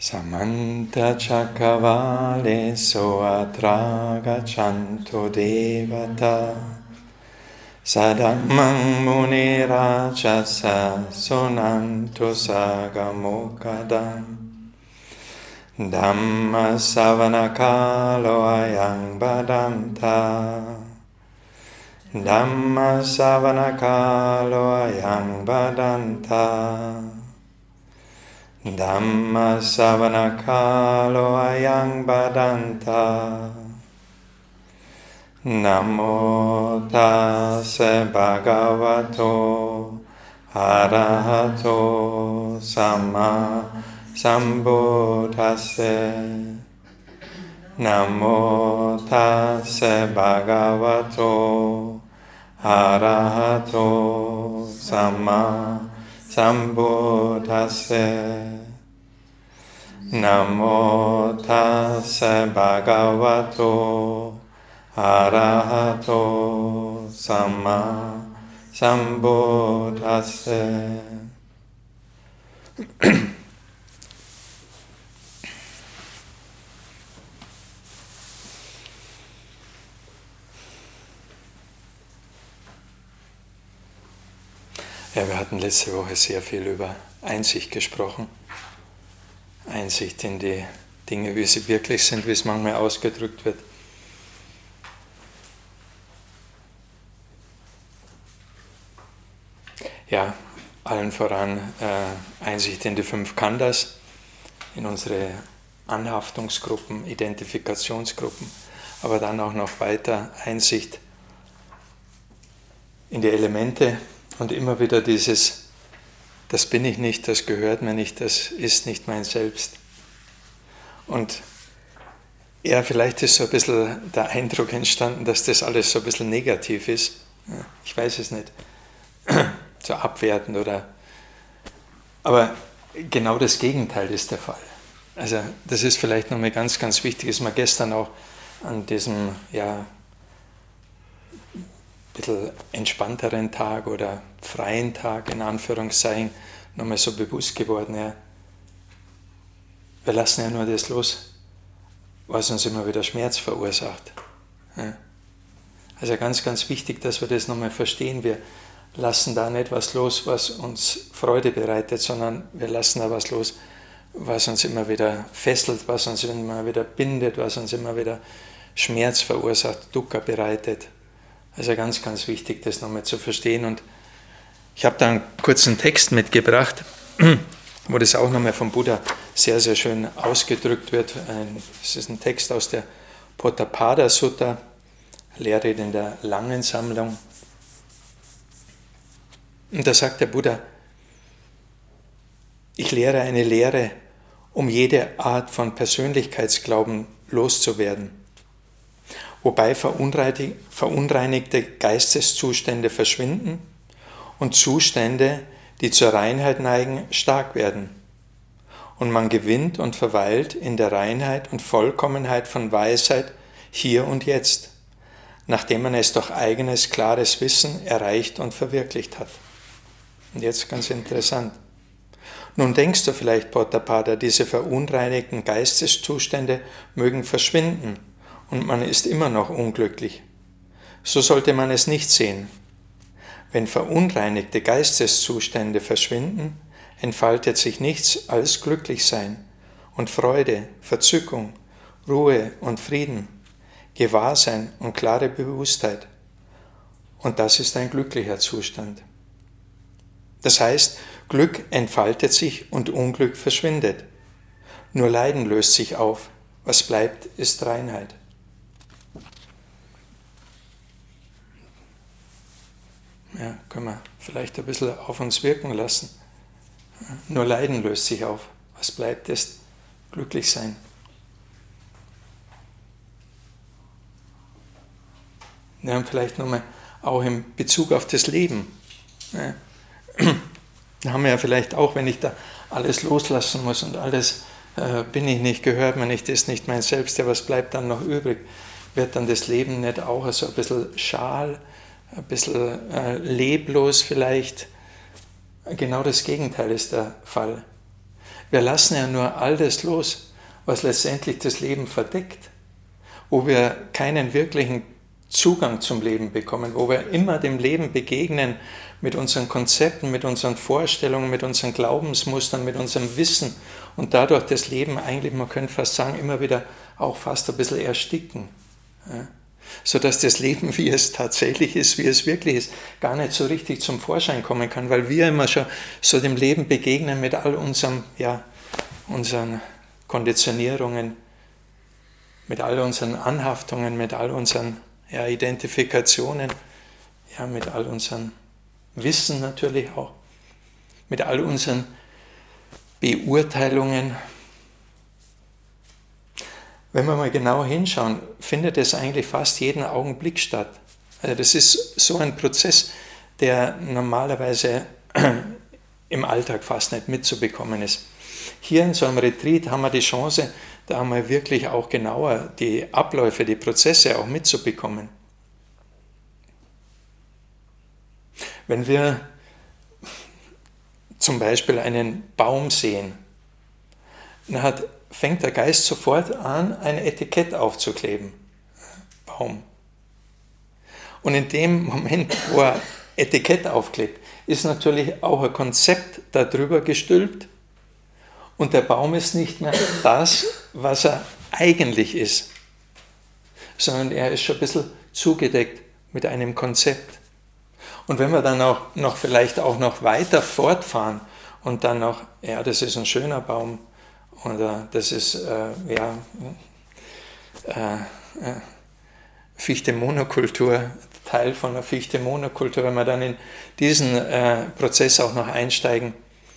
Samanta Chakravaleso atra gachanto devata Sadammang munirajasa sonanto sagamokadam Dhamma savanakalo ayang badanta Dhamma savanakalo ayang badanta Dhamma savanakalo ayang badanta Namo tassa bhagavato arahato samma sambuddhassa Namo tassa bhagavato arahato samma sambuddhassa Namo tassa bhagavato arahato samma sambuddhassa. Ja, wir hatten letzte Woche sehr viel über Einsicht gesprochen. Einsicht in die Dinge, wie sie wirklich sind, wie es manchmal ausgedrückt wird. Ja, allen voran Einsicht in die 5 Khandhas, in unsere Anhaftungsgruppen, Identifikationsgruppen, aber dann auch noch weiter Einsicht in die Elemente und immer wieder dieses, das bin ich nicht, das gehört mir nicht, das ist nicht mein Selbst. Und ja, vielleicht ist so ein bisschen der Eindruck entstanden, dass das alles so ein bisschen negativ ist. Ich weiß es nicht. So abwertend oder. Aber genau das Gegenteil ist der Fall. Also das ist vielleicht nochmal ganz, ganz wichtig, ist mir gestern auch an diesem, ja, bisschen entspannteren Tag oder freien Tag, in Anführungszeichen, nochmal so bewusst geworden, ja, wir lassen ja nur das los, was uns immer wieder Schmerz verursacht. Ja. Also ganz, ganz wichtig, dass wir das nochmal verstehen. Wir lassen da nicht was los, was uns Freude bereitet, sondern wir lassen da was los, was uns immer wieder fesselt, was uns immer wieder bindet, was uns immer wieder Schmerz verursacht, Dukkha bereitet. Also ganz, ganz wichtig, das nochmal zu verstehen. Und ich habe da einen kurzen Text mitgebracht, wo das auch nochmal vom Buddha sehr, sehr schön ausgedrückt wird. Es ist ein Text aus der Potthapada Sutta, Lehrrede in der langen Sammlung. Und da sagt der Buddha, ich lehre eine Lehre, um jede Art von Persönlichkeitsglauben loszuwerden, wobei verunreinigte Geisteszustände verschwinden und Zustände, die zur Reinheit neigen, stark werden. Und man gewinnt und verweilt in der Reinheit und Vollkommenheit von Weisheit hier und jetzt, nachdem man es durch eigenes, klares Wissen erreicht und verwirklicht hat. Und jetzt ganz interessant. Nun denkst du vielleicht, Potthapada, diese verunreinigten Geisteszustände mögen verschwinden und man ist immer noch unglücklich. So sollte man es nicht sehen. Wenn verunreinigte Geisteszustände verschwinden, entfaltet sich nichts als Glücklichsein und Freude, Verzückung, Ruhe und Frieden, Gewahrsein und klare Bewusstheit. Und das ist ein glücklicher Zustand. Das heißt, Glück entfaltet sich und Unglück verschwindet. Nur Leiden löst sich auf. Was bleibt, ist Reinheit. Ja, können wir vielleicht ein bisschen auf uns wirken lassen. Nur Leiden löst sich auf. Was bleibt, ist Glücklichsein. Ja, und vielleicht nochmal auch in Bezug auf das Leben. Ja. Da haben wir ja vielleicht auch, wenn ich da alles loslassen muss und alles bin ich nicht, gehört mir nicht, ist nicht mein Selbst, ja, was bleibt dann noch übrig? Wird dann das Leben nicht auch so ein bisschen schal, ein bisschen leblos vielleicht? Genau das Gegenteil ist der Fall. Wir lassen ja nur all das los, was letztendlich das Leben verdeckt, wo wir keinen wirklichen Zugang zum Leben bekommen, wo wir immer dem Leben begegnen mit unseren Konzepten, mit unseren Vorstellungen, mit unseren Glaubensmustern, mit unserem Wissen und dadurch das Leben eigentlich, man könnte fast sagen, immer wieder auch fast ein bisschen ersticken. Ja? Sodass das Leben, wie es tatsächlich ist, wie es wirklich ist, gar nicht so richtig zum Vorschein kommen kann, weil wir immer schon so dem Leben begegnen mit all unseren Konditionierungen, mit all unseren Anhaftungen, mit all unseren Identifikationen, mit all unserem Wissen natürlich auch, mit all unseren Beurteilungen. Wenn wir mal genau hinschauen, findet es eigentlich fast jeden Augenblick statt. Also das ist so ein Prozess, der normalerweise im Alltag fast nicht mitzubekommen ist. Hier in so einem Retreat haben wir die Chance, da einmal wirklich auch genauer die Abläufe, die Prozesse auch mitzubekommen. Wenn wir zum Beispiel einen Baum sehen, dann fängt der Geist sofort an, ein Etikett aufzukleben. Baum. Und in dem Moment, wo er Etikett aufklebt, ist natürlich auch ein Konzept darüber gestülpt und der Baum ist nicht mehr das, was er eigentlich ist, sondern er ist schon ein bisschen zugedeckt mit einem Konzept. Und wenn wir dann auch noch vielleicht auch noch weiter fortfahren und dann noch, das ist ein schöner Baum, oder das ist Fichte-Monokultur, Teil von einer Fichte-Monokultur, wenn wir dann in diesen Prozess auch noch einsteigen,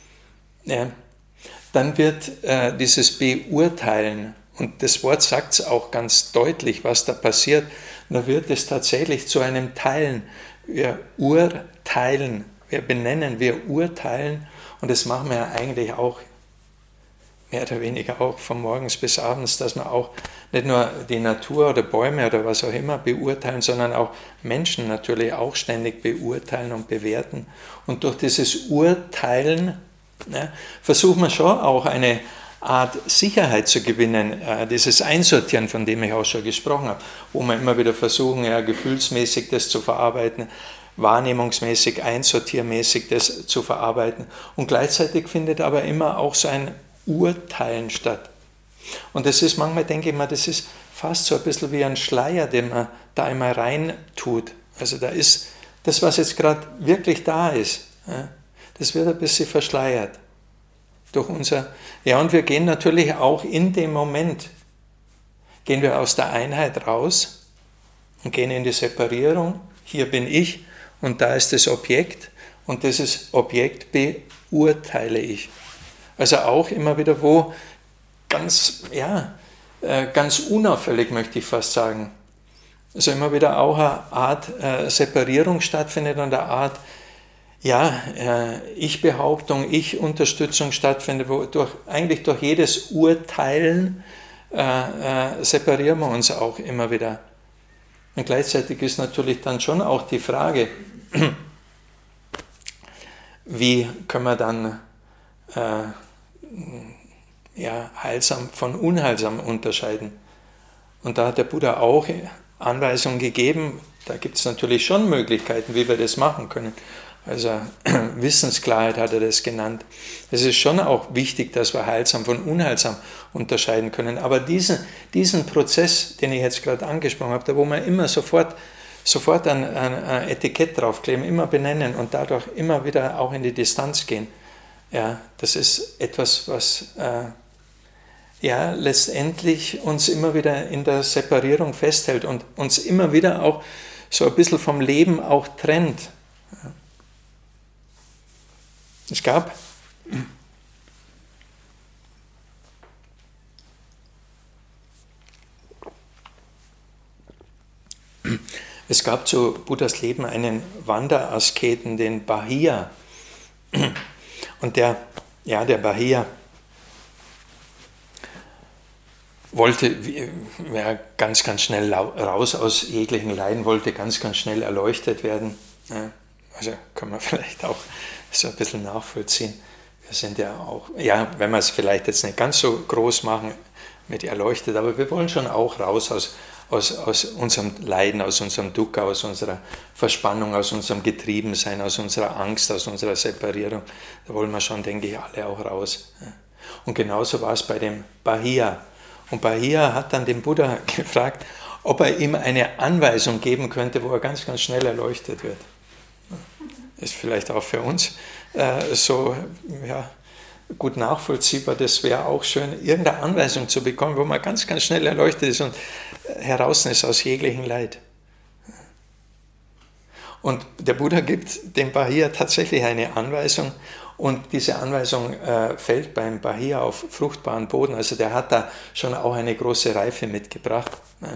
dann wird dieses Beurteilen, und das Wort sagt es auch ganz deutlich, was da passiert, da wird es tatsächlich zu einem Teilen. Wir urteilen, wir benennen, wir urteilen, und das machen wir ja eigentlich auch mehr oder weniger auch von morgens bis abends, dass wir auch nicht nur die Natur oder Bäume oder was auch immer beurteilen, sondern auch Menschen natürlich auch ständig beurteilen und bewerten. Und durch dieses Urteilen versuchen wir schon auch eine Art Sicherheit zu gewinnen, dieses Einsortieren, von dem ich auch schon gesprochen habe, wo wir immer wieder versuchen, gefühlsmäßig das zu verarbeiten, wahrnehmungsmäßig, einsortiermäßig das zu verarbeiten. Und gleichzeitig findet aber immer auch so ein Urteilen statt. Und das ist manchmal, denke ich mal, das ist fast so ein bisschen wie ein Schleier, den man da einmal rein tut. Also da ist das, was jetzt gerade wirklich da ist, das wird ein bisschen verschleiert durch unser... und wir gehen natürlich auch in dem Moment, gehen wir aus der Einheit raus und gehen in die Separierung. Hier bin ich und da ist das Objekt und dieses Objekt beurteile ich. Also auch immer wieder, wo ganz unauffällig, möchte ich fast sagen. Also immer wieder auch eine Art Separierung stattfindet und eine Art Ich-Behauptung, Ich-Unterstützung stattfindet, wo eigentlich durch jedes Urteilen separieren wir uns auch immer wieder. Und gleichzeitig ist natürlich dann schon auch die Frage, wie können wir dann heilsam von unheilsam unterscheiden. Und da hat der Buddha auch Anweisungen gegeben, da gibt es natürlich schon Möglichkeiten, wie wir das machen können. Also Wissensklarheit hat er das genannt. Es ist schon auch wichtig, dass wir heilsam von unheilsam unterscheiden können. Aber diesen Prozess, den ich jetzt gerade angesprochen habe, da wo wir immer sofort ein Etikett draufkleben, immer benennen und dadurch immer wieder auch in die Distanz gehen, das ist etwas, was letztendlich uns immer wieder in der Separierung festhält und uns immer wieder auch so ein bisschen vom Leben auch trennt. Es gab zu Buddhas Leben einen Wanderasketen, den Bahia. Und der Bahia wollte ganz, ganz schnell raus aus jeglichen Leiden, wollte ganz, ganz schnell erleuchtet werden. Also kann man vielleicht auch so ein bisschen nachvollziehen, wir sind ja auch, ja, wenn wir es vielleicht jetzt nicht ganz so groß machen mit erleuchtet, aber wir wollen schon auch raus aus unserem Leiden, aus unserem Dukkha, aus unserer Verspannung, aus unserem Getriebensein, aus unserer Angst, aus unserer Separierung. Da wollen wir schon, denke ich, alle auch raus. Und genauso war es bei dem Bahia. Und Bahia hat dann den Buddha gefragt, ob er ihm eine Anweisung geben könnte, wo er ganz, ganz schnell erleuchtet wird. Ist vielleicht auch für uns so ja, gut nachvollziehbar. Das wäre auch schön, irgendeine Anweisung zu bekommen, wo man ganz, ganz schnell erleuchtet ist und heraus ist aus jeglichem Leid. Und der Buddha gibt dem Bahia tatsächlich eine Anweisung und diese Anweisung fällt beim Bahia auf fruchtbaren Boden. Also der hat da schon auch eine große Reife mitgebracht.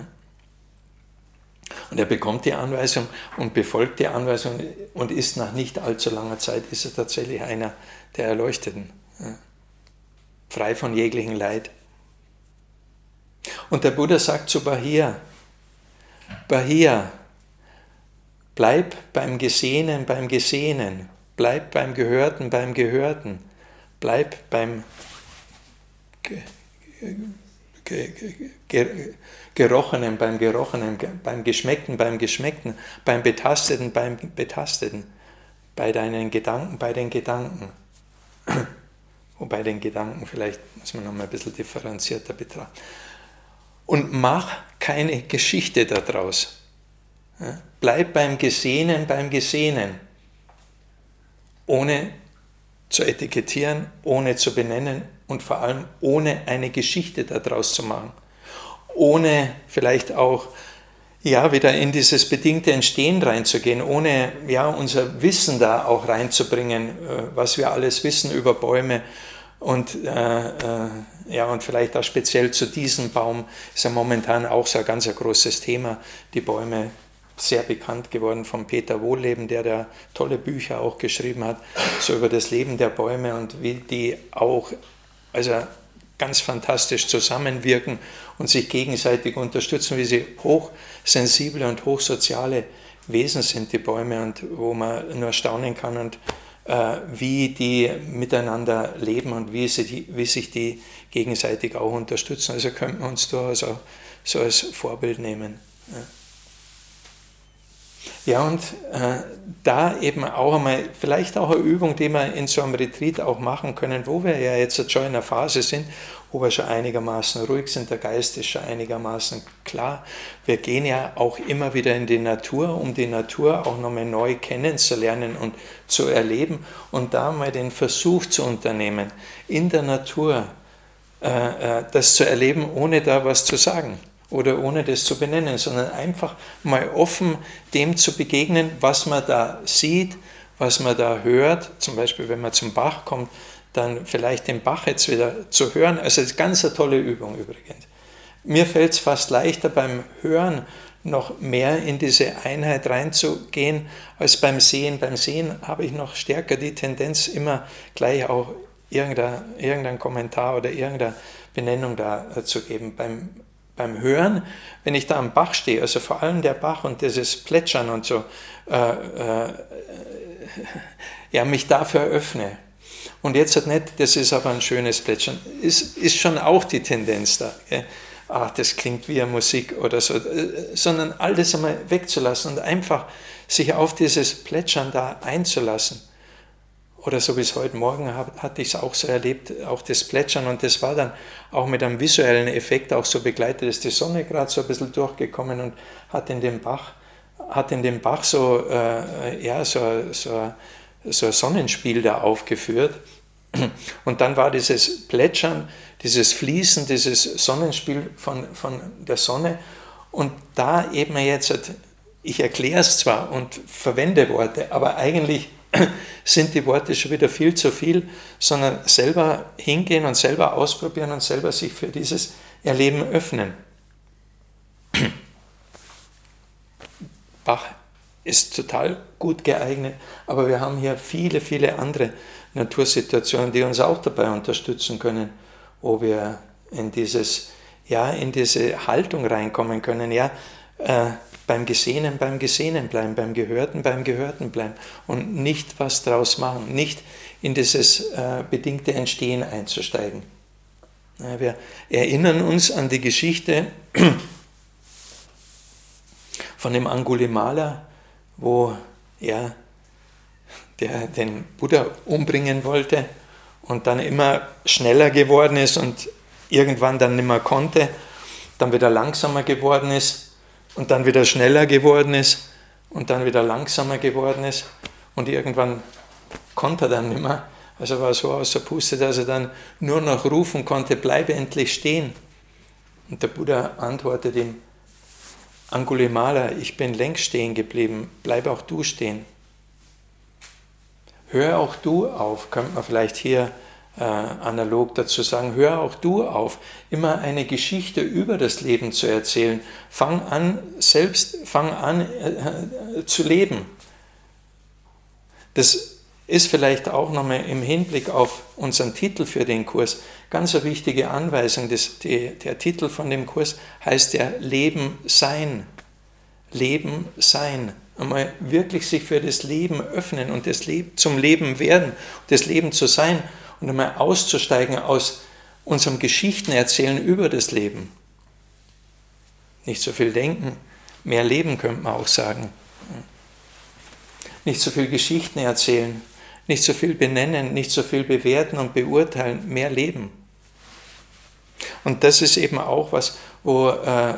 Und er bekommt die Anweisung und befolgt die Anweisung und ist nach nicht allzu langer Zeit ist er tatsächlich einer der Erleuchteten. Frei von jeglichem Leid. Und der Buddha sagt zu Bahia, Bahia, bleib beim Gesehenen, bleib beim Gehörten, bleib beim Gerochenen, beim Geschmeckten, beim Betasteten, bei deinen Gedanken, bei den Gedanken. Wobei den Gedanken vielleicht muss man nochmal ein bisschen differenzierter betrachten. Und mach keine Geschichte daraus. Bleib beim Gesehenen, ohne zu etikettieren, ohne zu benennen und vor allem ohne eine Geschichte daraus zu machen. Ohne vielleicht auch ja, wieder in dieses bedingte Entstehen reinzugehen, ohne ja, unser Wissen da auch reinzubringen, was wir alles wissen über Bäume und, ja, und vielleicht auch speziell zu diesem Baum ist ja momentan auch so ein ganz großes Thema, die Bäume, sehr bekannt geworden von Peter Wohlleben, der da tolle Bücher auch geschrieben hat, so über das Leben der Bäume und wie die auch also ganz fantastisch zusammenwirken und sich gegenseitig unterstützen, wie sie hochsensible und hochsoziale Wesen sind, die Bäume, und wo man nur staunen kann und wie die miteinander leben und wie sich die gegenseitig auch unterstützen. Also könnten wir uns durchaus auch so als Vorbild nehmen. Ja, und da eben auch einmal, vielleicht auch eine Übung, die wir in so einem Retreat auch machen können, wo wir ja jetzt schon in einer Phase sind, wo wir schon einigermaßen ruhig sind, der Geist ist schon einigermaßen klar. Wir gehen ja auch immer wieder in die Natur, um die Natur auch nochmal neu kennenzulernen und zu erleben und da mal den Versuch zu unternehmen, in der Natur das zu erleben, ohne da was zu sagen. Oder ohne das zu benennen, sondern einfach mal offen dem zu begegnen, was man da sieht, was man da hört. Zum Beispiel, wenn man zum Bach kommt, dann vielleicht den Bach jetzt wieder zu hören. Also das ist ganz eine tolle Übung übrigens. Mir fällt es fast leichter beim Hören noch mehr in diese Einheit reinzugehen, als beim Sehen. Beim Sehen habe ich noch stärker die Tendenz, immer gleich auch irgendeinen Kommentar oder irgendeine Benennung da zu geben. Beim Hören, wenn ich da am Bach stehe, also vor allem der Bach und dieses Plätschern und so, ja, mich dafür öffne. Und jetzt hat nicht, das ist aber ein schönes Plätschern, ist schon auch die Tendenz da. Ach, das klingt wie eine Musik oder so, sondern all das einmal wegzulassen und einfach sich auf dieses Plätschern da einzulassen. Oder so wie es heute Morgen hatte ich es auch so erlebt, auch das Plätschern, und das war dann auch mit einem visuellen Effekt auch so begleitet, ist die Sonne gerade so ein bisschen durchgekommen und hat in dem Bach so, ja, so ein Sonnenspiel da aufgeführt. Und dann war dieses Plätschern, dieses Fließen, dieses Sonnenspiel von der Sonne, und da eben jetzt, ich erkläre es zwar und verwende Worte, aber eigentlich sind die Worte schon wieder viel zu viel, sondern selber hingehen und selber ausprobieren und selber sich für dieses Erleben öffnen. Bach ist total gut geeignet, aber wir haben hier viele, viele andere Natursituationen, die uns auch dabei unterstützen können, wo wir in diese Haltung reinkommen können. Ja, beim Gesehenen bleiben, beim Gehörten bleiben und nicht was draus machen, nicht in dieses bedingte Entstehen einzusteigen. Ja, wir erinnern uns an die Geschichte von dem Angulimala, wo der den Buddha umbringen wollte und dann immer schneller geworden ist und irgendwann dann nicht mehr konnte, dann wieder langsamer geworden ist und dann wieder schneller geworden ist und dann wieder langsamer geworden ist und irgendwann konnte er dann nicht mehr. Also war so aus der Puste, dass er dann nur noch rufen konnte, bleibe endlich stehen. Und der Buddha antwortet ihm, Angulimala, ich bin längst stehen geblieben, bleib auch du stehen. Hör auch du auf, könnte man vielleicht hier analog dazu sagen, hör auch du auf, immer eine Geschichte über das Leben zu erzählen. Fang an zu leben. Das ist vielleicht auch nochmal im Hinblick auf unseren Titel für den Kurs ganz eine wichtige Anweisung. Der Titel von dem Kurs heißt ja Leben sein. Leben sein. Einmal wirklich sich für das Leben öffnen und zum Leben werden, das Leben zu sein und einmal auszusteigen aus unserem Geschichtenerzählen über das Leben. Nicht so viel denken, mehr leben könnte man auch sagen. Nicht so viel Geschichten erzählen, nicht so viel benennen, nicht so viel bewerten und beurteilen, mehr leben. Und das ist eben auch was, wo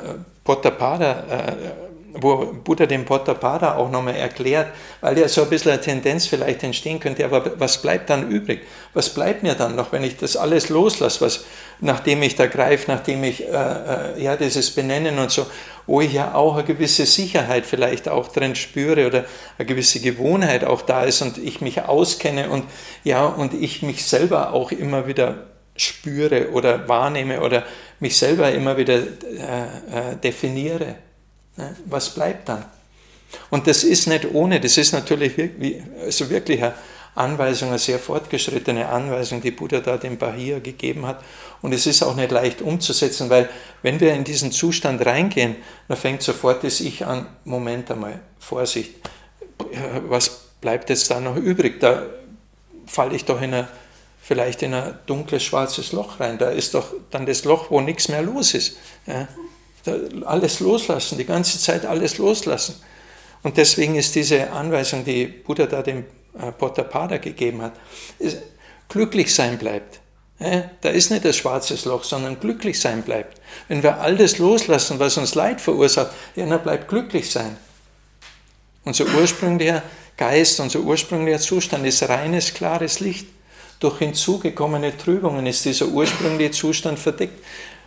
Buddha dem Potthapada auch nochmal erklärt, weil ja so ein bisschen eine Tendenz vielleicht entstehen könnte, aber was bleibt dann übrig? Was bleibt mir dann noch, wenn ich das alles loslasse, nachdem ich da greife, nachdem ich dieses Benennen und so, wo ich ja auch eine gewisse Sicherheit vielleicht auch drin spüre oder eine gewisse Gewohnheit auch da ist und ich mich auskenne und ich mich selber auch immer wieder spüre oder wahrnehme oder mich selber immer wieder definiere. Was bleibt dann? Und das ist nicht ohne, das ist natürlich wirklich eine Anweisung, eine sehr fortgeschrittene Anweisung, die Buddha da dem Bahia gegeben hat. Und es ist auch nicht leicht umzusetzen, weil wenn wir in diesen Zustand reingehen, dann fängt sofort das Ich an, Moment einmal, Vorsicht, was bleibt jetzt da noch übrig? Da falle ich doch vielleicht in ein dunkles, schwarzes Loch rein. Da ist doch dann das Loch, wo nichts mehr los ist. Ja? Alles loslassen, die ganze Zeit alles loslassen. Und deswegen ist diese Anweisung, die Buddha da dem Potthapada gegeben hat, glücklich sein bleibt. Da ist nicht das schwarzes Loch, sondern glücklich sein bleibt. Wenn wir alles loslassen, was uns Leid verursacht, dann bleibt glücklich sein. Unser ursprünglicher Geist, unser ursprünglicher Zustand ist reines, klares Licht. Durch hinzugekommene Trübungen ist dieser ursprüngliche Zustand verdeckt.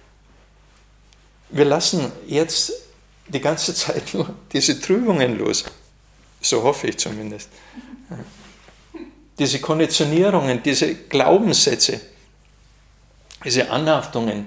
Wir lassen jetzt die ganze Zeit nur diese Trübungen los. So hoffe ich zumindest. Diese Konditionierungen, diese Glaubenssätze, diese Anhaftungen.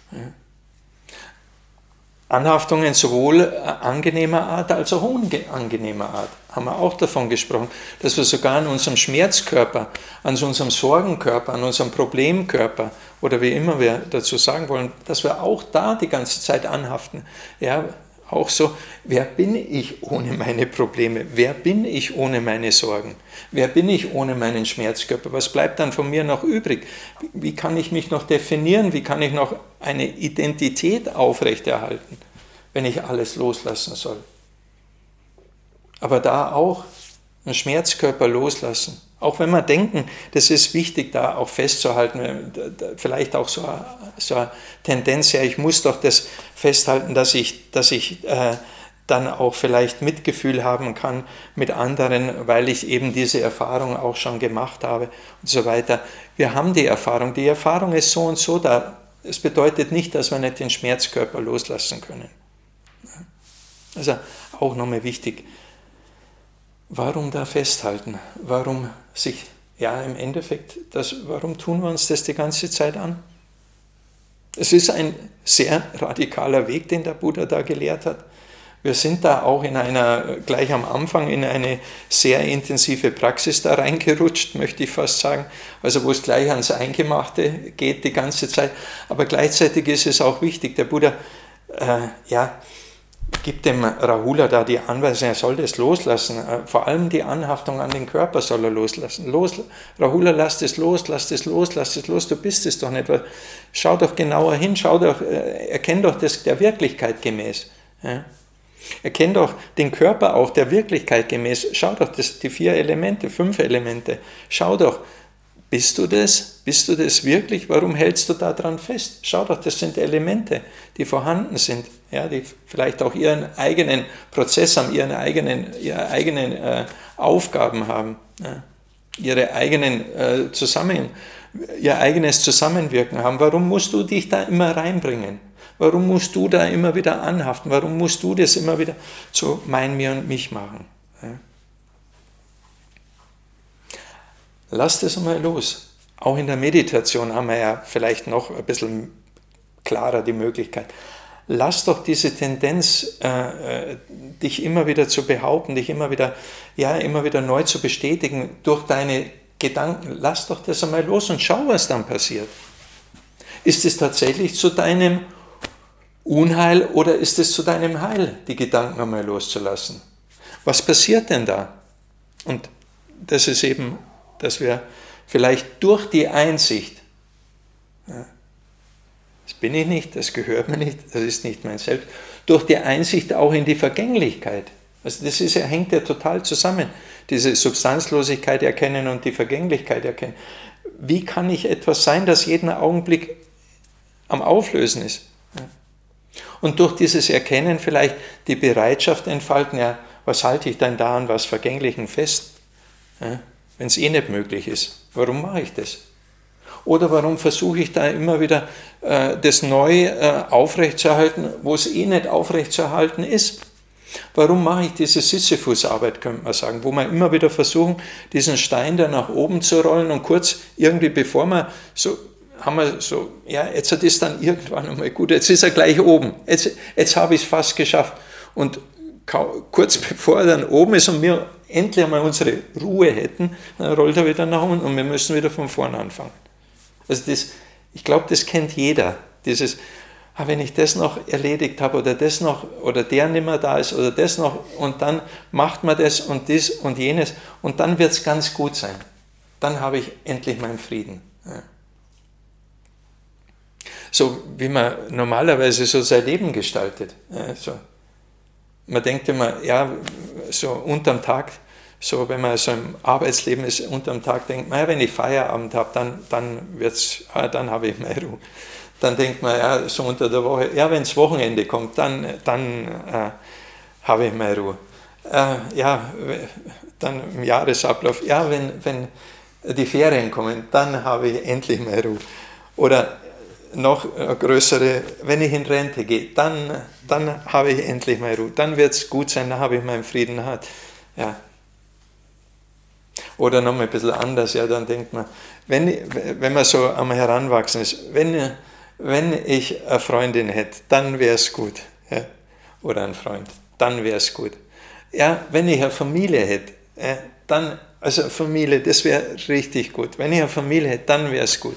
Anhaftungen sowohl angenehmer Art als auch unangenehmer Art. Haben wir auch davon gesprochen, dass wir sogar an unserem Schmerzkörper, an unserem Sorgenkörper, an unserem Problemkörper oder wie immer wir dazu sagen wollen, dass wir auch da die ganze Zeit anhaften. Ja, auch so, wer bin ich ohne meine Probleme? Wer bin ich ohne meine Sorgen? Wer bin ich ohne meinen Schmerzkörper? Was bleibt dann von mir noch übrig? Wie kann ich mich noch definieren? Wie kann ich noch eine Identität aufrechterhalten, wenn ich alles loslassen soll? Aber da auch einen Schmerzkörper loslassen. Auch wenn wir denken, das ist wichtig, da auch festzuhalten, vielleicht auch so eine Tendenz, ja, ich muss doch das festhalten, dass ich dann auch vielleicht Mitgefühl haben kann mit anderen, weil ich eben diese Erfahrung auch schon gemacht habe und so weiter. Wir haben die Erfahrung ist so und so da. Es bedeutet nicht, dass wir nicht den Schmerzkörper loslassen können. Also auch nochmal wichtig. Warum da festhalten? Warum im Endeffekt, warum tun wir uns das die ganze Zeit an? Es ist ein sehr radikaler Weg, den der Buddha da gelehrt hat. Wir sind da auch gleich am Anfang in eine sehr intensive Praxis da reingerutscht, möchte ich fast sagen. Also wo es gleich ans Eingemachte geht die ganze Zeit. Aber gleichzeitig ist es auch wichtig, der Buddha, gibt dem Rahula da die Anweisung, er soll das loslassen. Vor allem die Anhaftung an den Körper soll er loslassen. Rahula, lass das los, lass das los, lass das los, du bist es doch nicht. Schau doch genauer hin, erkenn doch das der Wirklichkeit gemäß. Ja? Erkenn doch den Körper auch der Wirklichkeit gemäß. Schau doch die 4 Elemente, 5 Elemente. Schau doch, bist du das? Bist du das wirklich? Warum hältst du da dran fest? Schau doch, das sind Elemente, die vorhanden sind, ja, die vielleicht auch ihren eigenen Prozess haben, ihre eigenen Aufgaben haben, ja, ihr eigenes Zusammenwirken haben. Warum musst du dich da immer reinbringen? Warum musst du da immer wieder anhaften? Warum musst du das immer wieder zu mein, mir und mich machen? Ja. Lass das mal los. Auch in der Meditation haben wir ja vielleicht noch ein bisschen klarer die Möglichkeit. Lass doch diese Tendenz, dich immer wieder zu behaupten, dich immer wieder neu zu bestätigen durch deine Gedanken. Lass doch das einmal los und schau, was dann passiert. Ist es tatsächlich zu deinem Unheil oder ist es zu deinem Heil, die Gedanken einmal loszulassen? Was passiert denn da? Und das ist eben, dass wir vielleicht durch die Einsicht, das bin ich nicht, das gehört mir nicht, das ist nicht mein Selbst, durch die Einsicht auch in die Vergänglichkeit. Also das hängt ja total zusammen, diese Substanzlosigkeit erkennen und die Vergänglichkeit erkennen. Wie kann ich etwas sein, das jeden Augenblick am Auflösen ist? Und durch dieses Erkennen vielleicht die Bereitschaft entfalten, ja, was halte ich denn da an was Vergänglichem fest? Ja, wenn es nicht möglich ist, warum mache ich das? Oder warum versuche ich da immer wieder das neu aufrechtzuerhalten, wo es nicht aufrechtzuerhalten ist? Warum mache ich diese Sisyphus-Arbeit, könnte man sagen, wo wir immer wieder versuchen, diesen Stein da nach oben zu rollen und kurz irgendwie, bevor wir so, haben wir so, ja, jetzt hat es dann irgendwann einmal gut, jetzt ist er gleich oben, jetzt habe ich es fast geschafft. Und kurz bevor er dann oben ist und wir endlich einmal unsere Ruhe hätten, dann rollt er wieder nach unten und wir müssen wieder von vorne anfangen. Also ich glaube, das kennt jeder, dieses, wenn ich das noch erledigt habe oder das noch, oder der nicht mehr da ist oder das noch und dann macht man das und dies und jenes und dann wird es ganz gut sein. Dann habe ich endlich meinen Frieden. Ja. So wie man normalerweise so sein Leben gestaltet. Ja, so. Man denkt immer, ja, so unterm Tag, so wenn man so im Arbeitsleben ist, unterm Tag denkt man, ja, wenn ich Feierabend habe, dann habe ich mehr Ruhe. Dann denkt man, ja, so unter der Woche, ja, wenn das Wochenende kommt, dann habe ich mehr Ruhe. Ja, dann im Jahresablauf, ja, wenn die Ferien kommen, dann habe ich endlich mehr Ruhe. Oder noch größere, wenn ich in Rente gehe, dann habe ich endlich mehr Ruhe. Dann wird es gut sein, dann habe ich meinen Frieden. Ja. Oder noch mal ein bisschen anders, ja, dann denkt man, wenn man so am Heranwachsen ist, wenn ich eine Freundin hätte, dann wäre es gut. Ja. Oder ein Freund, dann wäre es gut. Ja, wenn ich eine Familie hätte, also Familie, das wäre richtig gut. Wenn ich eine Familie hätte, dann wäre es gut.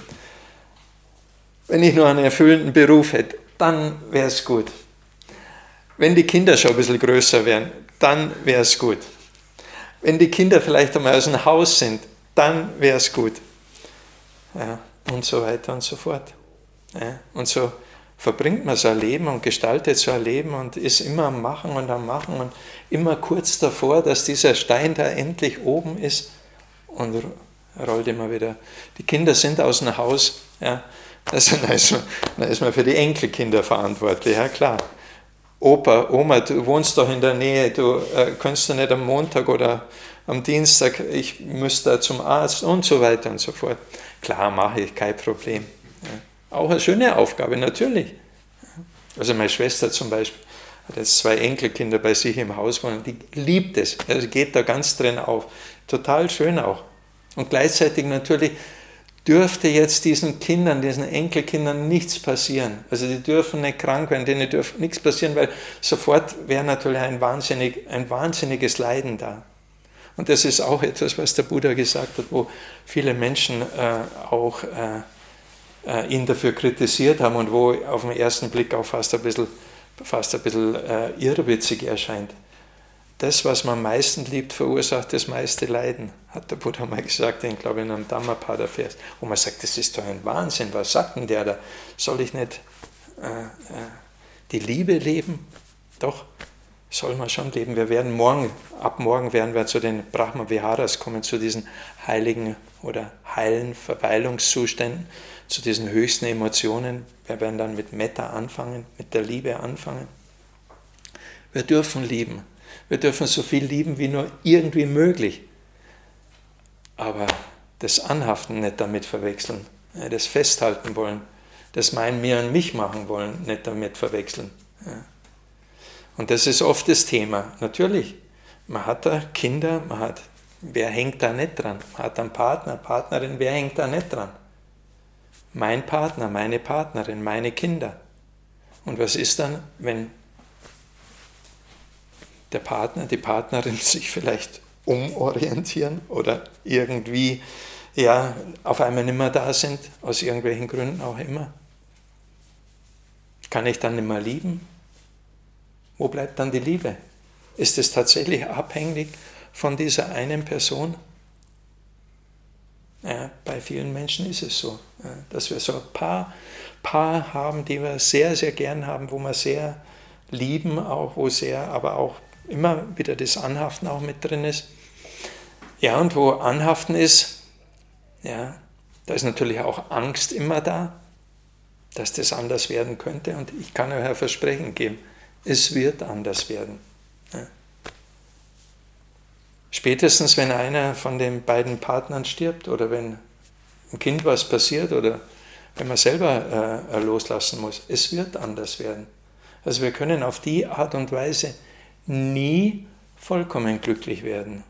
Wenn ich nur einen erfüllenden Beruf hätte, dann wäre es gut. Wenn die Kinder schon ein bisschen größer wären, dann wäre es gut. Wenn die Kinder vielleicht einmal aus dem Haus sind, dann wäre es gut. Ja, und so weiter und so fort. Ja, und so verbringt man so ein Leben und gestaltet so ein Leben und ist immer am Machen und immer kurz davor, dass dieser Stein da endlich oben ist und rollt immer wieder. Die Kinder sind aus dem Haus, ja. Also dann ist man für die Enkelkinder verantwortlich, ja klar. Opa, Oma, du wohnst doch in der Nähe, du kannst du nicht am Montag oder am Dienstag, ich müsste da zum Arzt und so weiter und so fort. Klar, mache ich, kein Problem. Ja. Auch eine schöne Aufgabe, natürlich. Also meine Schwester zum Beispiel hat jetzt 2 Enkelkinder bei sich im Haus wohnen, die liebt es, also geht da ganz drin auf. Total schön auch. Und gleichzeitig natürlich dürfte jetzt diesen Enkelkindern nichts passieren. Also die dürfen nicht krank werden, denen dürfte nichts passieren, weil sofort wäre natürlich ein wahnsinniges Leiden da. Und das ist auch etwas, was der Buddha gesagt hat, wo viele Menschen auch ihn dafür kritisiert haben und wo auf den ersten Blick auch fast ein bisschen fast ein bisschen irrwitzig erscheint. Das, was man am meisten liebt, verursacht das meiste Leiden, hat der Buddha mal gesagt, ich glaube in einem Dhammapada-Vers, wo man sagt, das ist doch ein Wahnsinn, was sagt denn der da? Soll ich nicht die Liebe leben? Doch, soll man schon leben. Wir werden ab morgen werden wir zu den Brahma-Viharas kommen, zu diesen heiligen oder heilen Verweilungszuständen, zu diesen höchsten Emotionen. Wir werden dann mit Metta anfangen, mit der Liebe anfangen. Wir dürfen lieben. Wir dürfen so viel lieben wie nur irgendwie möglich. Aber das Anhaften nicht damit verwechseln, das Festhalten wollen, das mein, mir und mich machen wollen, nicht damit verwechseln. Und das ist oft das Thema. Natürlich, man hat da Kinder, wer hängt da nicht dran? Man hat einen Partner, Partnerin, wer hängt da nicht dran? Mein Partner, meine Partnerin, meine Kinder. Und was ist dann, wenn der Partner, die Partnerin sich vielleicht umorientieren oder irgendwie auf einmal nicht mehr da sind, aus irgendwelchen Gründen auch immer? Kann ich dann nicht mehr lieben? Wo bleibt dann die Liebe? Ist es tatsächlich abhängig von dieser einen Person? Ja, bei vielen Menschen ist es so, dass wir so ein paar haben, die wir sehr, sehr gern haben, wo wir sehr lieben, auch aber auch immer wieder das Anhaften auch mit drin ist. Ja, und wo Anhaften ist, ja, da ist natürlich auch Angst immer da, dass das anders werden könnte. Und ich kann euch ein Versprechen geben, es wird anders werden. Ja. Spätestens, wenn einer von den beiden Partnern stirbt oder wenn einem Kind was passiert oder wenn man selber loslassen muss, es wird anders werden. Also wir können auf die Art und Weise nie vollkommen glücklich werden.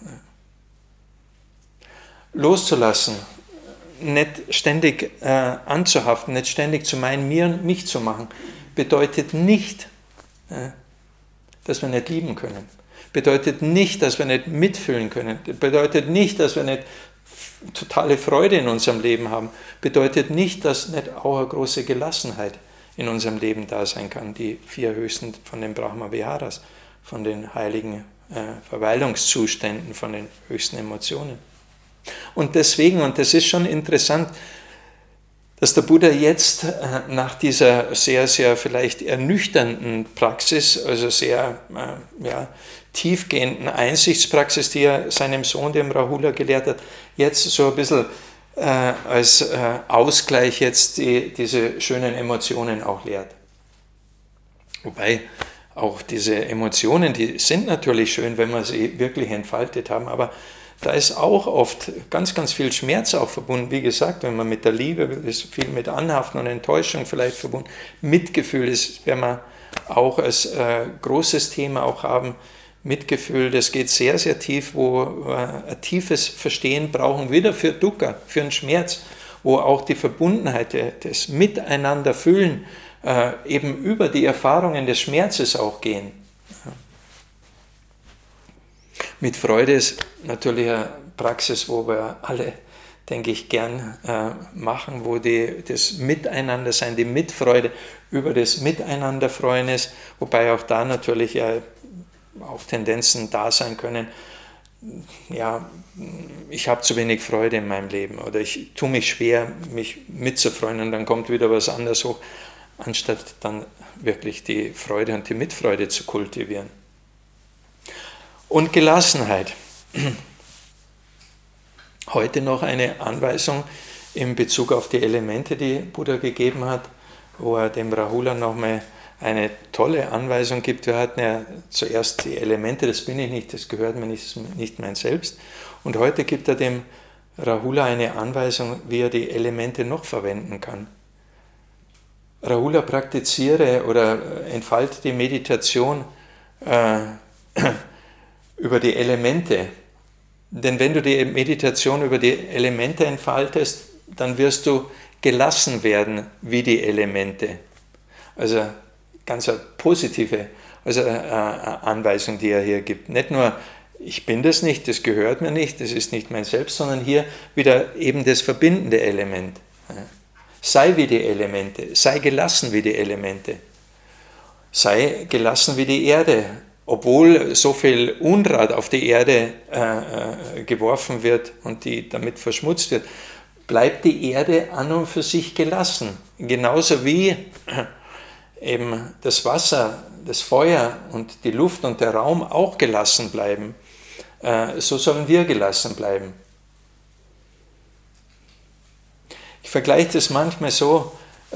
Loszulassen, nicht ständig anzuhaften, nicht ständig zu meinen, mir und mich zu machen, bedeutet nicht, dass wir nicht lieben können. Bedeutet nicht, dass wir nicht mitfühlen können. Bedeutet nicht, dass wir nicht totale Freude in unserem Leben haben. Bedeutet nicht, dass nicht auch eine große Gelassenheit in unserem Leben da sein kann. Die 4 höchsten von den Brahma-Viharas, von den heiligen Verweilungszuständen, von den höchsten Emotionen. Und deswegen, und das ist schon interessant, dass der Buddha jetzt nach dieser sehr, sehr vielleicht ernüchternden Praxis, also sehr tiefgehenden Einsichtspraxis, die er seinem Sohn, dem Rahula, gelehrt hat, jetzt so ein bisschen als Ausgleich jetzt diese schönen Emotionen auch lehrt. Wobei auch diese Emotionen, die sind natürlich schön, wenn wir sie wirklich entfaltet haben, aber da ist auch oft ganz, ganz viel Schmerz auch verbunden. Wie gesagt, wenn man mit der Liebe, ist viel mit Anhaften und Enttäuschung vielleicht verbunden. Mitgefühl ist, werden wir auch als großes Thema auch haben. Mitgefühl, das geht sehr, sehr tief, wo wir ein tiefes Verstehen brauchen, wieder für Dukkha, für einen Schmerz, wo auch die Verbundenheit, das Miteinander-Fühlen eben über die Erfahrungen des Schmerzes auch gehen. Mit Freude ist natürlich eine Praxis, wo wir alle, denke ich, gern machen, wo das Miteinandersein, die Mitfreude über das Miteinanderfreuen ist, wobei auch da natürlich auch Tendenzen da sein können, ja, ich habe zu wenig Freude in meinem Leben oder ich tue mich schwer, mich mitzufreuen und dann kommt wieder was anderes hoch, anstatt dann wirklich die Freude und die Mitfreude zu kultivieren. Und Gelassenheit. Heute noch eine Anweisung in Bezug auf die Elemente, die Buddha gegeben hat, wo er dem Rahula nochmal eine tolle Anweisung gibt. Wir hatten ja zuerst die Elemente, das bin ich nicht, das gehört mir nicht, das ist nicht mein Selbst. Und heute gibt er dem Rahula eine Anweisung, wie er die Elemente noch verwenden kann. Rahula, praktiziere oder entfalte die Meditation über die Elemente. Denn wenn du die Meditation über die Elemente entfaltest, dann wirst du gelassen werden wie die Elemente. Also ganz eine positive Anweisung, die er hier gibt. Nicht nur, ich bin das nicht, das gehört mir nicht, das ist nicht mein Selbst, sondern hier wieder eben das verbindende Element. Sei wie die Elemente, sei gelassen wie die Elemente. sei gelassen wie die Erde. Obwohl so viel Unrat auf die Erde geworfen wird und die damit verschmutzt wird, bleibt die Erde an und für sich gelassen. Genauso wie eben das Wasser, das Feuer und die Luft und der Raum auch gelassen bleiben, so sollen wir gelassen bleiben. Ich vergleiche das manchmal so,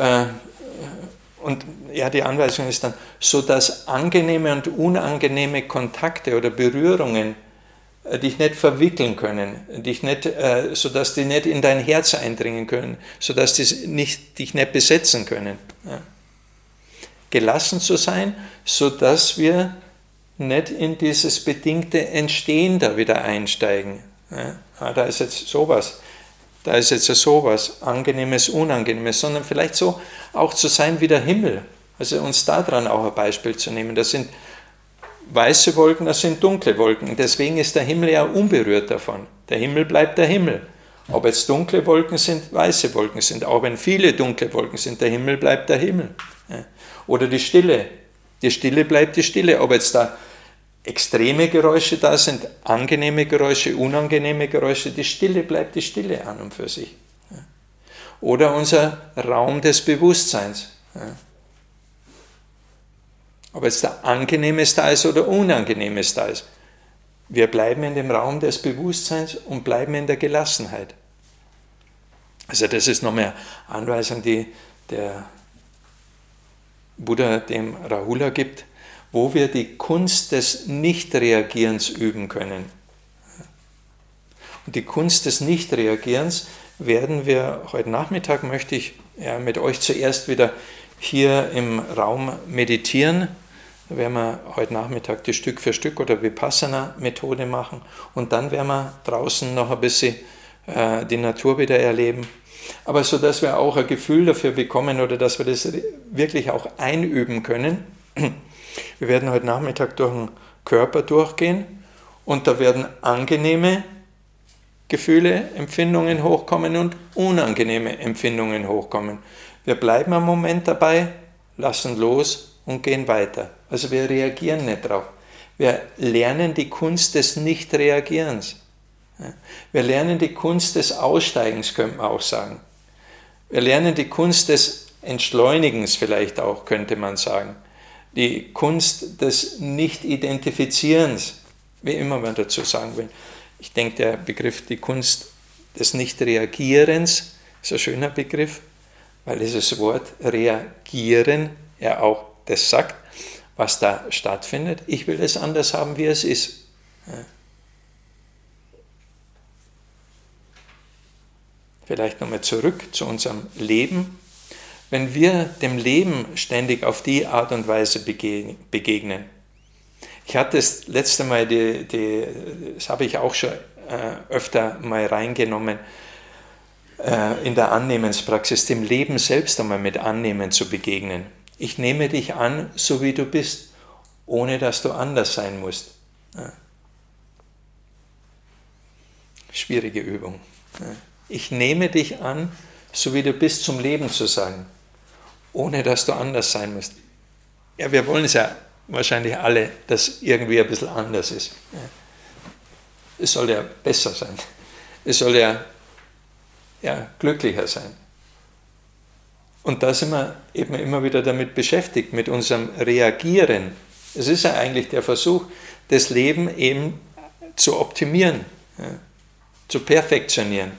und ja, die Anweisung ist dann, so dass angenehme und unangenehme Kontakte oder Berührungen dich nicht verwickeln können, sodass die nicht in dein Herz eindringen können, sodass die dich nicht besetzen können. Ja. Gelassen zu sein, sodass wir nicht in dieses bedingte Entstehen da wieder einsteigen. Ja, da ist jetzt sowas. Da ist jetzt sowas, Angenehmes, Unangenehmes, sondern vielleicht so auch zu sein wie der Himmel. Also uns daran auch ein Beispiel zu nehmen. Das sind weiße Wolken, das sind dunkle Wolken. Deswegen ist der Himmel ja unberührt davon. Der Himmel bleibt der Himmel. Ob jetzt dunkle Wolken sind, weiße Wolken sind, auch wenn viele dunkle Wolken sind, der Himmel bleibt der Himmel. Ja. Oder die Stille. Die Stille bleibt die Stille. Ob jetzt da extreme Geräusche da sind, angenehme Geräusche, unangenehme Geräusche, die Stille bleibt die Stille an und für sich. Ja. Oder unser Raum des Bewusstseins. Ja. Ob jetzt da Angenehmes da ist oder Unangenehmes da ist. Wir bleiben in dem Raum des Bewusstseins und bleiben in der Gelassenheit. Also das ist nochmal eine Anweisung, die der Buddha dem Rahula gibt, wo wir die Kunst des Nichtreagierens üben können. Und die Kunst des Nichtreagierens werden wir heute Nachmittag, möchte ich mit euch zuerst wieder hier im Raum meditieren. Da werden wir heute Nachmittag die Stück für Stück oder Vipassana-Methode machen und dann werden wir draußen noch ein bisschen die Natur wieder erleben. Aber so, dass wir auch ein Gefühl dafür bekommen oder dass wir das wirklich auch einüben können. Wir werden heute Nachmittag durch den Körper durchgehen und da werden angenehme Gefühle, Empfindungen hochkommen und unangenehme Empfindungen hochkommen. Wir bleiben einen Moment dabei, lassen los und gehen weiter. Also wir reagieren nicht drauf. Wir lernen die Kunst des Nichtreagierens. Wir lernen die Kunst des Aussteigens, könnte man auch sagen. Wir lernen die Kunst des Entschleunigens vielleicht auch, könnte man sagen. Die Kunst des Nicht-Identifizierens, wie immer man dazu sagen will. Ich denke, der Begriff, die Kunst des Nicht-Reagierens, ist ein schöner Begriff, weil dieses Wort reagieren ja auch das sagt, was da stattfindet. Ich will es anders haben, wie es ist. Ja. Vielleicht nochmal zurück zu unserem Leben. Wenn wir dem Leben ständig auf die Art und Weise begegnen. Ich hatte das letzte Mal, das habe ich auch schon öfter mal reingenommen, in der Annehmenspraxis, dem Leben selbst einmal mit Annehmen zu begegnen. Ich nehme dich an, so wie du bist, ohne dass du anders sein musst. Ja. Schwierige Übung. Ja. Ich nehme dich an, so wie du bist, zum Leben zu sagen, ohne dass du anders sein musst. Ja, wir wollen es ja wahrscheinlich alle, dass irgendwie ein bisschen anders ist. Ja. Es soll ja besser sein. Es soll ja glücklicher sein. Und da sind wir eben immer wieder damit beschäftigt, mit unserem Reagieren. Es ist ja eigentlich der Versuch, das Leben eben zu optimieren, zu perfektionieren.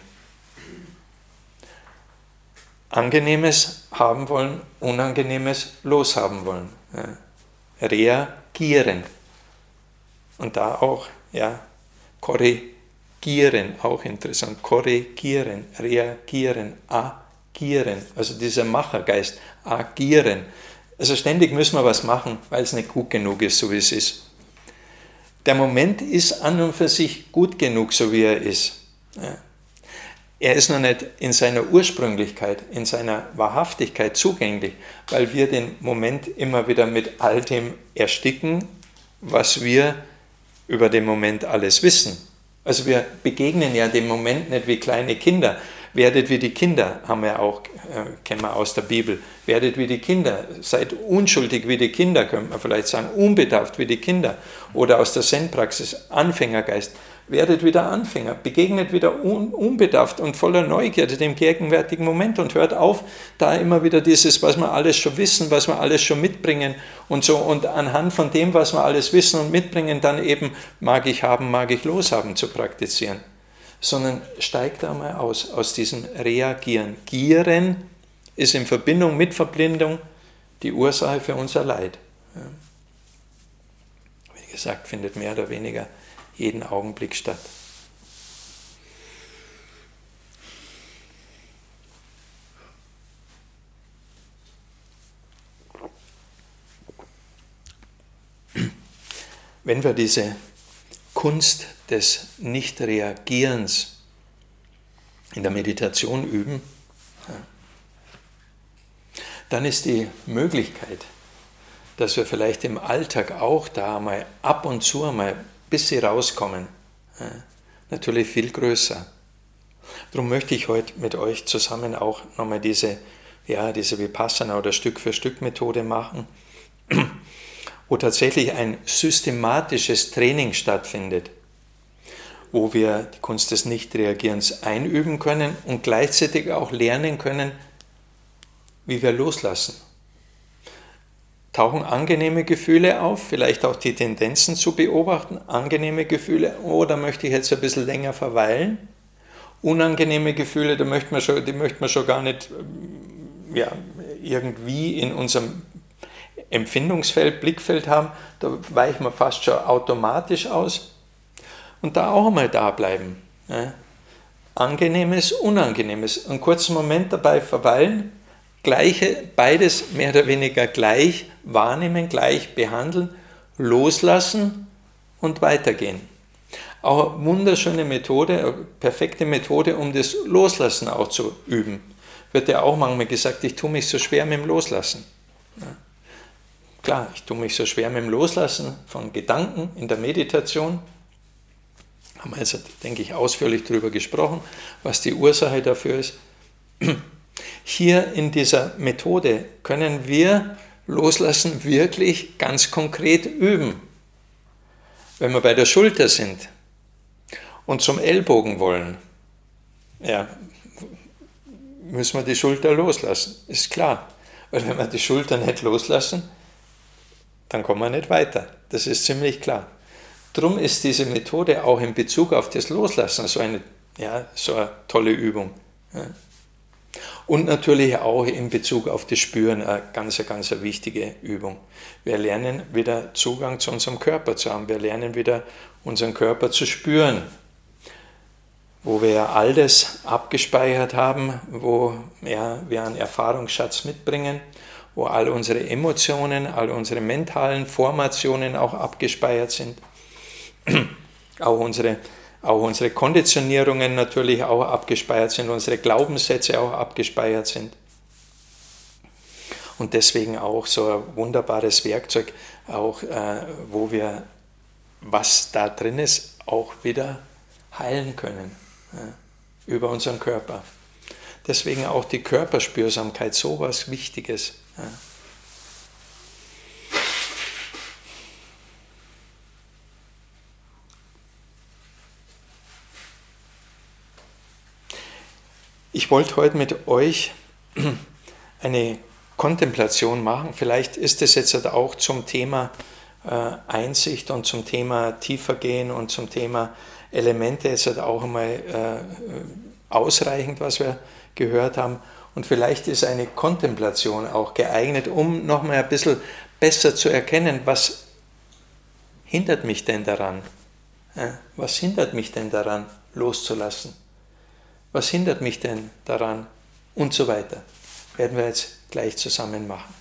Angenehmes haben wollen, Unangenehmes loshaben wollen. Reagieren. Und da auch, korrigieren, auch interessant. Korrigieren, reagieren, agieren. Also dieser Machergeist, agieren. Also ständig müssen wir was machen, weil es nicht gut genug ist, so wie es ist. Der Moment ist an und für sich gut genug, so wie er ist. Ja. Er ist noch nicht in seiner Ursprünglichkeit, in seiner Wahrhaftigkeit zugänglich, weil wir den Moment immer wieder mit all dem ersticken, was wir über den Moment alles wissen. Also wir begegnen ja dem Moment nicht wie kleine Kinder. Werdet wie die Kinder, haben wir auch, kennen wir aus der Bibel. Werdet wie die Kinder, seid unschuldig wie die Kinder, könnte man vielleicht sagen, unbedarft wie die Kinder. Oder aus der Zen-Praxis, Anfängergeist. Werdet wieder Anfänger, begegnet wieder unbedarft und voller Neugierde dem gegenwärtigen Moment und hört auf, da immer wieder dieses, was wir alles schon wissen, was wir alles schon mitbringen und so, und anhand von dem, was wir alles wissen und mitbringen, dann eben mag ich haben, mag ich loshaben zu praktizieren. Sondern steigt da mal aus diesem Reagieren. Gieren ist in Verbindung mit Verblindung die Ursache für unser Leid. Ja. Wie gesagt, findet mehr oder weniger jeden Augenblick statt. Wenn wir diese Kunst des Nicht-Reagierens in der Meditation üben, dann ist die Möglichkeit, dass wir vielleicht im Alltag auch da mal ab und zu mal bis sie rauskommen, natürlich viel größer. Darum möchte ich heute mit euch zusammen auch nochmal diese Vipassana- oder Stück-für-Stück-Methode machen, wo tatsächlich ein systematisches Training stattfindet, wo wir die Kunst des Nichtreagierens einüben können und gleichzeitig auch lernen können, wie wir loslassen. Tauchen angenehme Gefühle auf, vielleicht auch die Tendenzen zu beobachten, angenehme Gefühle, oh, da möchte ich jetzt ein bisschen länger verweilen. Unangenehme Gefühle, die möchte man schon gar nicht irgendwie in unserem Empfindungsfeld, Blickfeld haben, da weichen wir fast schon automatisch aus. Und da auch einmal da bleiben. Ja. Angenehmes, Unangenehmes, einen kurzen Moment dabei verweilen, beides mehr oder weniger gleich wahrnehmen, gleich behandeln, loslassen und weitergehen. Auch eine wunderschöne Methode, eine perfekte Methode, um das Loslassen auch zu üben. Wird ja auch manchmal gesagt, ich tue mich so schwer mit dem Loslassen. Ja. Klar, ich tue mich so schwer mit dem Loslassen von Gedanken in der Meditation. Haben wir jetzt, denke ich, ausführlich darüber gesprochen, was die Ursache dafür ist. Hier in dieser Methode können wir Loslassen wirklich ganz konkret üben. Wenn wir bei der Schulter sind und zum Ellbogen wollen, ja, müssen wir die Schulter loslassen, ist klar. Weil wenn wir die Schulter nicht loslassen, dann kommen wir nicht weiter. Das ist ziemlich klar. Drum ist diese Methode auch in Bezug auf das Loslassen so eine tolle Übung. Ja. Und natürlich auch in Bezug auf das Spüren eine ganz wichtige Übung. Wir lernen wieder Zugang zu unserem Körper zu haben. Wir lernen wieder unseren Körper zu spüren, wo wir all das abgespeichert haben, wo wir einen Erfahrungsschatz mitbringen, wo all unsere Emotionen, all unsere mentalen Formationen auch abgespeichert sind. Auch unsere Konditionierungen natürlich auch abgespeichert sind, unsere Glaubenssätze auch abgespeichert sind. Und deswegen auch so ein wunderbares Werkzeug, auch wo wir, was da drin ist, auch wieder heilen können, über unseren Körper. Deswegen auch die Körperspürsamkeit, so was Wichtiges. Ich wollte heute mit euch eine Kontemplation machen. Vielleicht ist es jetzt auch zum Thema Einsicht und zum Thema Tiefergehen und zum Thema Elemente jetzt auch einmal ausreichend, was wir gehört haben. Und vielleicht ist eine Kontemplation auch geeignet, um nochmal ein bisschen besser zu erkennen, was hindert mich denn daran? Was hindert mich denn daran, loszulassen? Was hindert mich denn daran? Und so weiter. Werden wir jetzt gleich zusammen machen.